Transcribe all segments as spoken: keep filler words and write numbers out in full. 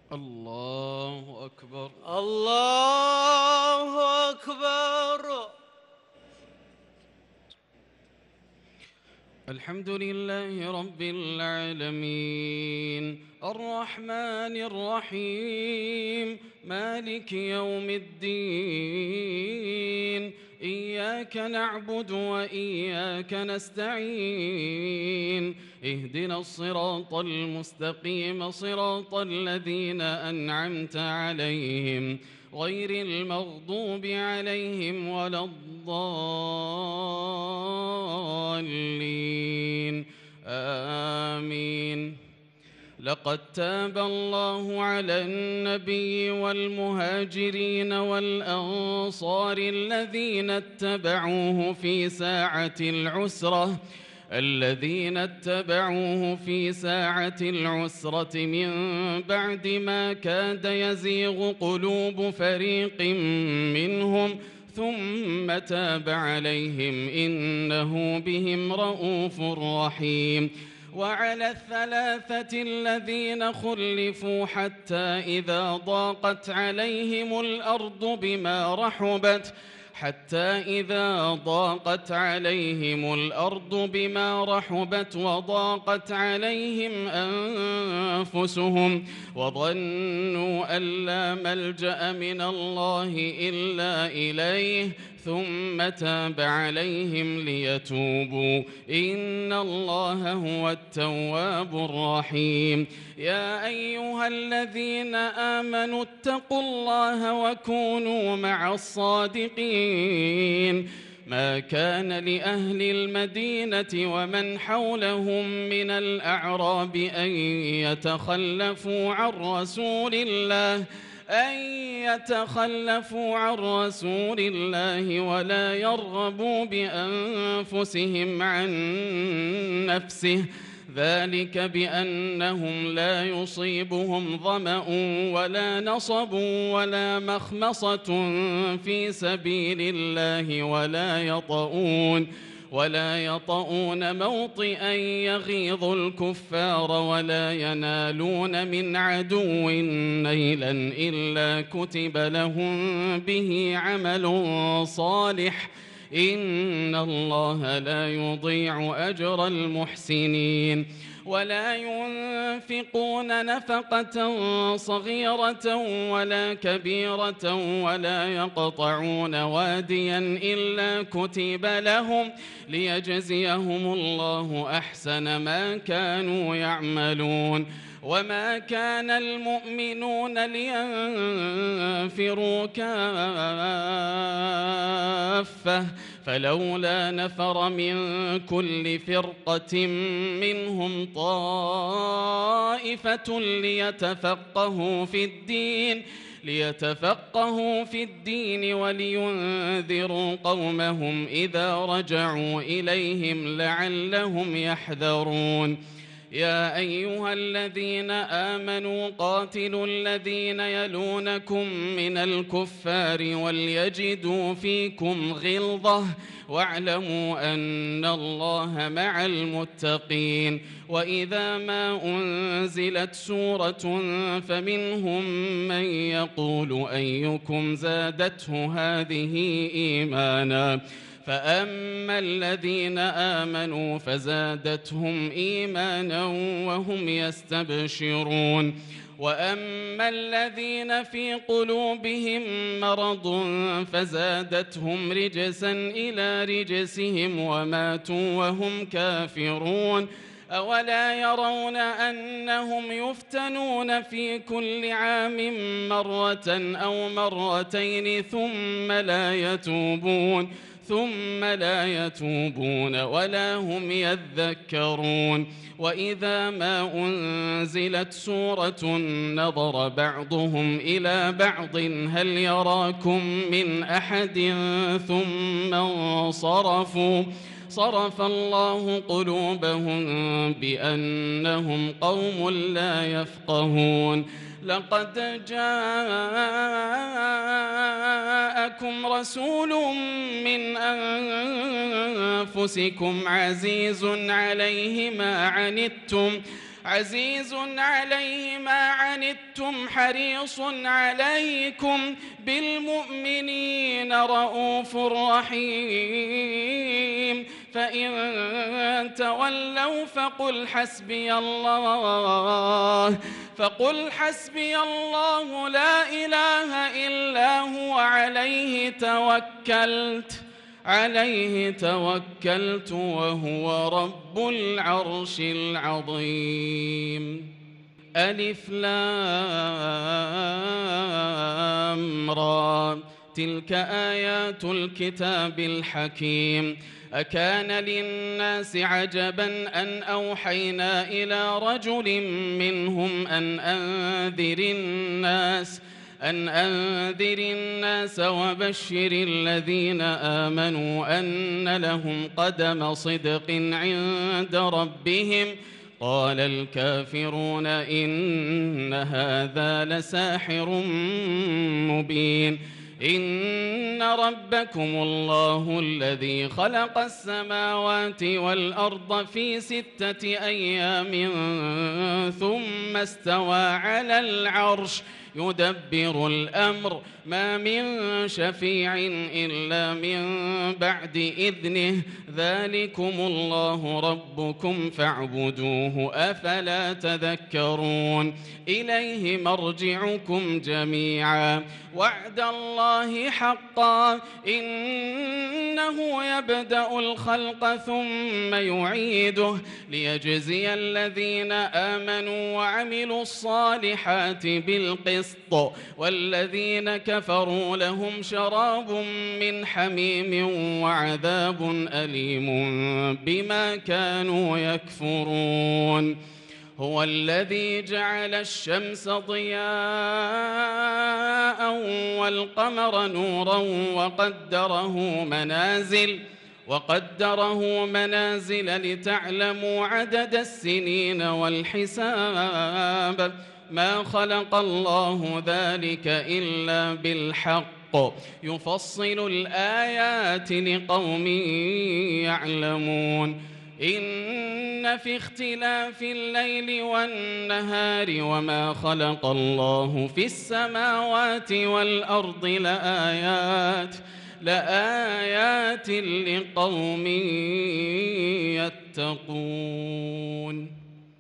الله أكبر. الله أكبر. الحمد لله رب العالمين الرحمن الرحيم مالك يوم الدين إياك نعبد وإياك نستعين اهدنا الصراط المستقيم صراط الذين أنعمت عليهم غير المغضوب عليهم ولا الضالين آمين. لقد تاب الله على النبي والمهاجرين والأنصار الذين اتبعوه في ساعة العسرة الذين اتبعوه في ساعة العسرة من بعد ما كاد يزيغ قلوب فريق منهم ثم تاب عليهم إنه بهم رءوف رحيم. وعلى الثلاثة الذين خلفوا حتى إذا ضاقت عليهم الأرض بما رحبت حتى إذا ضاقت عليهم الأرض بما رحبت وضاقت عليهم أنفسهم وظنوا أن لا ملجأ من الله إلا إليه ثم تاب عليهم ليتوبوا إن الله هو التواب الرحيم. يا أيها الذين آمنوا اتقوا الله وكونوا مع الصادقين. ما كان لأهل المدينة ومن حولهم من الأعراب أن يتخلفوا عن رسول الله أن يتخلفوا عن رسول الله ولا يرغبوا بأنفسهم عن نفسه ذلك بأنهم لا يصيبهم ظمأ ولا نصب ولا مخمصة في سبيل الله ولا يطؤون ولا يطؤون موطئا يغيظ الكفار ولا ينالون من عدو نيلا إلا كتب لهم به عمل صالح إن الله لا يضيع أجر المحسنين. ولا ينفقون نفقة صغيرة ولا كبيرة ولا يقطعون واديا إلا كتب لهم ليجزيهم الله أحسن ما كانوا يعملون. وما كان المؤمنون لينفروا كافة فلولا نفر من كل فرقة منهم طائفة ليتفقهوا في الدين ليتفقهوا في الدين ولينذروا قومهم إذا رجعوا إليهم لعلهم يحذرون. يا أيها الذين آمنوا قاتلوا الذين يلونكم من الكفار وليجدوا فيكم غلظة واعلموا أن الله مع المتقين. وإذا ما أنزلت سورة فمنهم من يقول أيكم زادته هذه إيمانا فأما الذين آمنوا فزادتهم إيمانا وهم يستبشرون. وأما الذين في قلوبهم مرض فزادتهم رجسا إلى رجسهم وماتوا وهم كافرون. أولا يرون أنهم يفتنون في كل عام مرة أو مرتين ثم لا يتوبون ثم لا يتوبون ولا هم يذكرون. وإذا ما أنزلت سورة نظر بعضهم إلى بعض هل يراكم من أحد ثم انصرفوا صرف الله قلوبهم بأنهم قوم لا يفقهون. لقد جاءكم رسول من أنفسكم عزيز عليه ما عنتم عزيز عليه ما عنتم عنتم حريص عليكم بالمؤمنين رؤوف رحيم فإن تولوا فقل حسبي الله فقل حسبي الله لا إله إلا هو عليه توكلت عليه توكلت وهو رب العرش العظيم. ألف لام را تلك آيات الكتاب الحكيم. أكان للناس عجبا أن أوحينا إلى رجل منهم أن أنذر الناس أن أنذر الناس وبشر الذين آمنوا أن لهم قدم صدق عند ربهم قال الكافرون إن هذا لساحر مبين. إن ربكم الله الذي خلق السماوات والأرض في ستة أيام ثم استوى على العرش يدبر الأمر ما من شفيع إلا من بعد إذنه ذلكم الله ربكم فاعبدوه أفلا تذكرون. إليه مرجعكم جميعا وعد الله حقا إنه يبدأ الخلق ثم يعيده ليجزي الذين آمنوا وعملوا الصالحات بالقسط والذين كفروا لهم شراب من حميم وعذاب أليم بما كانوا يكفرون. هو الذي جعل الشمس ضياء والقمر نورا وقدره منازل وقدره منازل لتعلموا عدد السنين والحساب ما خلق الله ذلك إلا بالحق يفصل الآيات لقوم يعلمون. إن في اختلاف الليل والنهار وما خلق الله في السماوات والأرض لآيات لآيات لقوم يتقون.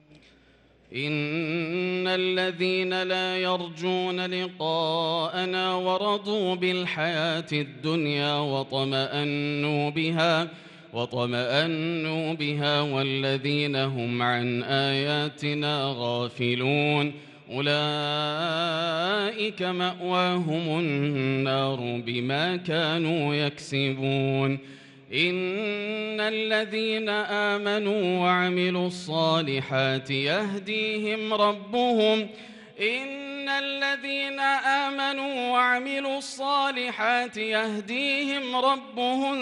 إن الذين لا يرجون لقاءنا ورضوا بالحياة الدنيا وطمأنوا بها وطمأنوا بها والذين هم عن آياتنا غافلون أولئك مأواهم النار بما كانوا يكسبون. إن الذين آمنوا وعملوا الصالحات يهديهم ربهم إن الذين آمنوا وعملوا الصالحات يهديهم ربهم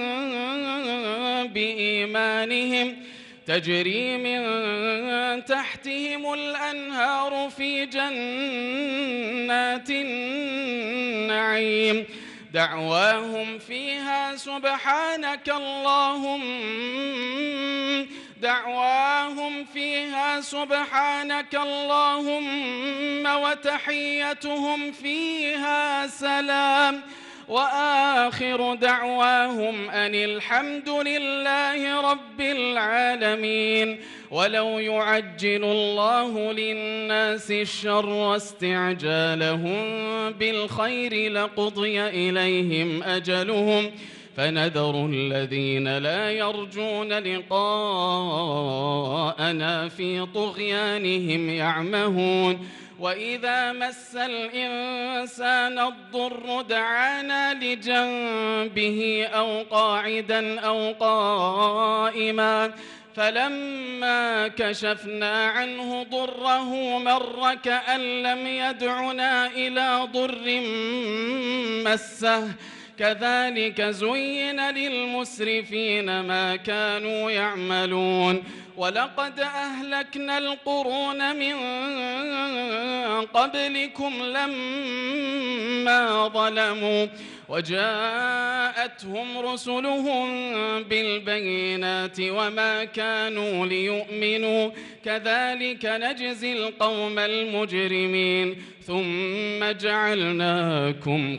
بإيمانهم تجري من تحتهم الأنهار في جنات النعيم دعواهم فيها سبحانك اللهم دعواهم فيها سبحانك اللهم وتحيتهم فيها سلام وآخر دعواهم أن الحمد لله رب العالمين. ولو يعجل الله للناس الشر واستعجالهم بالخير لقضي إليهم أجلهم فنذر الذين لا يرجون لقاءنا في طغيانهم يعمهون. وإذا مس الإنسان الضر دعانا لجنبه أو قاعدا أو قائما فلما كشفنا عنه ضره مر كأن لم يدعنا إلى ضر مسه كذلك زين للمسرفين ما كانوا يعملون. ولقد أهلكنا القرون من قبلكم لما ظلموا وجاءتهم رسلهم بالبينات وما كانوا ليؤمنوا كذلك نجزي القوم المجرمين ثم جعلناكم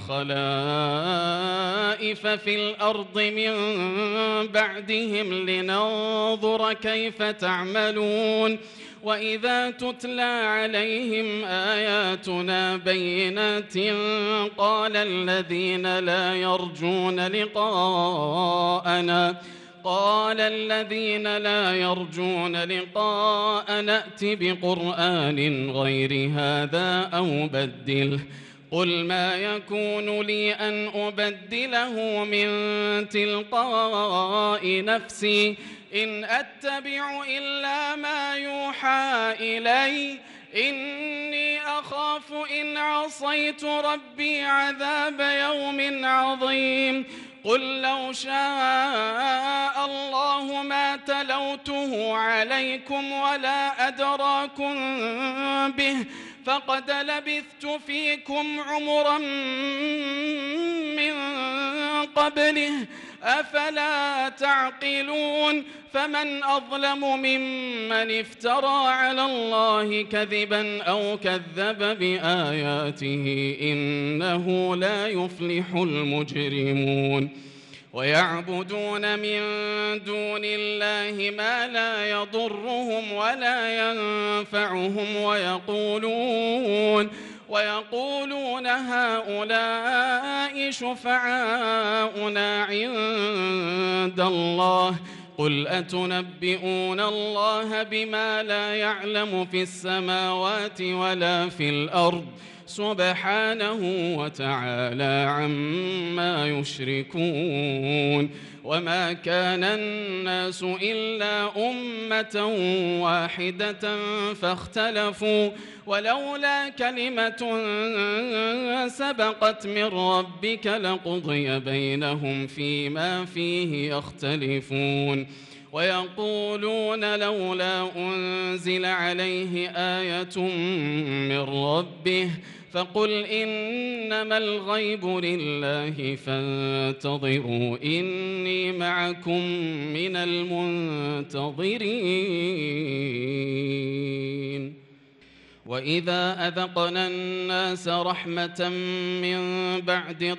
خلائف في الأرض من بعدهم لننظر كيف تعملون وإذا تتلى عليهم آياتنا بينات قال الذين لا يرجون لقاءنا قال الذين لا يرجون لقاءنا ائت بقرآن غير هذا أو بدله قل ما يكون لي أن أبدله من تلقاء نفسي إن أتبع إلا ما يوحى إلي إني أخاف إن عصيت ربي عذاب يوم عظيم قل لو شاء الله ما تلوته عليكم ولا أدراكم به فقد لبثت فيكم عمرا من قبله أفلا تعقلون فمن أظلم ممن افترى على الله كذبا أو كذب بآياته إنه لا يفلح المجرمون ويعبدون من دون الله ما لا يضرهم ولا ينفعهم ويقولون ويقولون هؤلاء شفعاؤنا عند الله قل أتنبئون الله بما لا يعلم في السماوات ولا في الأرض سبحانه وتعالى عما يشركون وما كان الناس إلا أمة واحدة فاختلفوا ولولا كلمة سبقت من ربك لقضي بينهم فيما فيه يختلفون ويقولون لولا أنزل عليه آية من ربه فقل إنما الغيب لله فانتظروا إني معكم من المنتظرين وإذا أذقنا الناس رحمة من بعد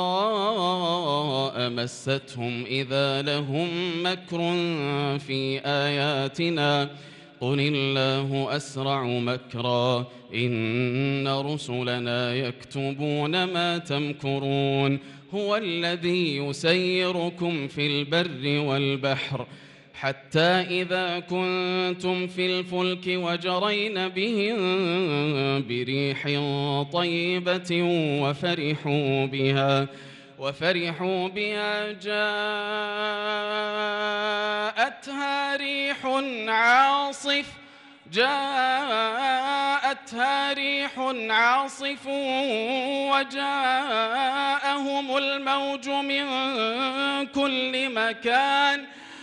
ضراء مستهم إذا لهم مكر في آياتنا قل الله أسرع مكرا إن رسلنا يكتبون ما تمكرون هو الذي يسيركم في البر والبحر حتى إذا كنتم في الفلك وجرين بهم بريح طيبة وفرحوا بها وفرحوا بها جاءتها ريح عاصف جاءتها ريح عاصف وجاءهم الموج من كل مكان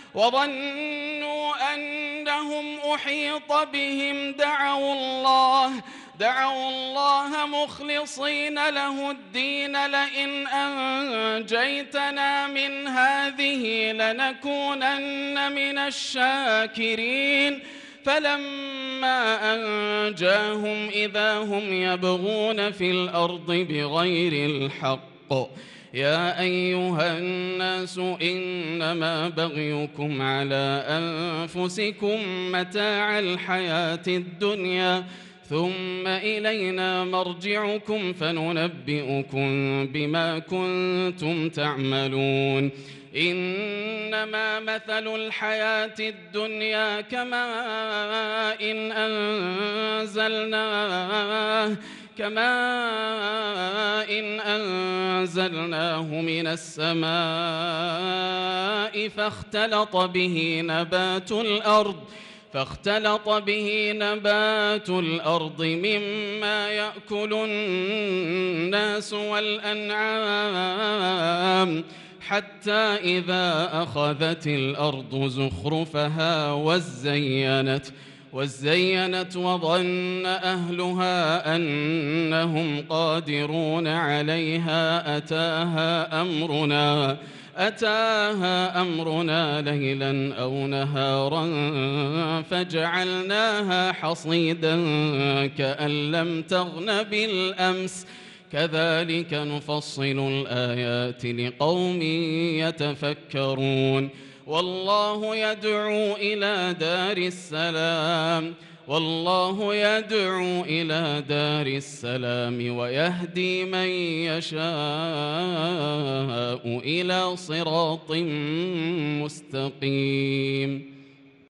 وظنوا أنهم أحيط بهم دعوا الله دعوا الله مخلصين له الدين لئن أنجيتنا من هذه لنكونن من الشاكرين فلما أنجاهم إذا هم يبغون في الأرض بغير الحق يا أيها الناس إنما بغيكم على أنفسكم متاع الحياة الدنيا ثم إلينا مرجعكم فننبئكم بما كنتم تعملون إنما مثل الحياة الدنيا كماء إن أنزلناه كماء إن أنزلناه من السماء فاختلط به نبات الأرض فاختلط به نبات الأرض مما يأكل الناس والأنعام حتى إذا أخذت الأرض زخرفها وزينت وزينت وظن أهلها أنهم قادرون عليها أتاها أمرنا أتاها أمرنا ليلا أو نهارا فجعلناها حصيدا كأن لم تغن بالأمس كذلك نفصل الآيات لقوم يتفكرون والله يدعو إلى دار السلام والله يدعو إلى دار السلام ويهدي من يشاء إلى صراط مستقيم.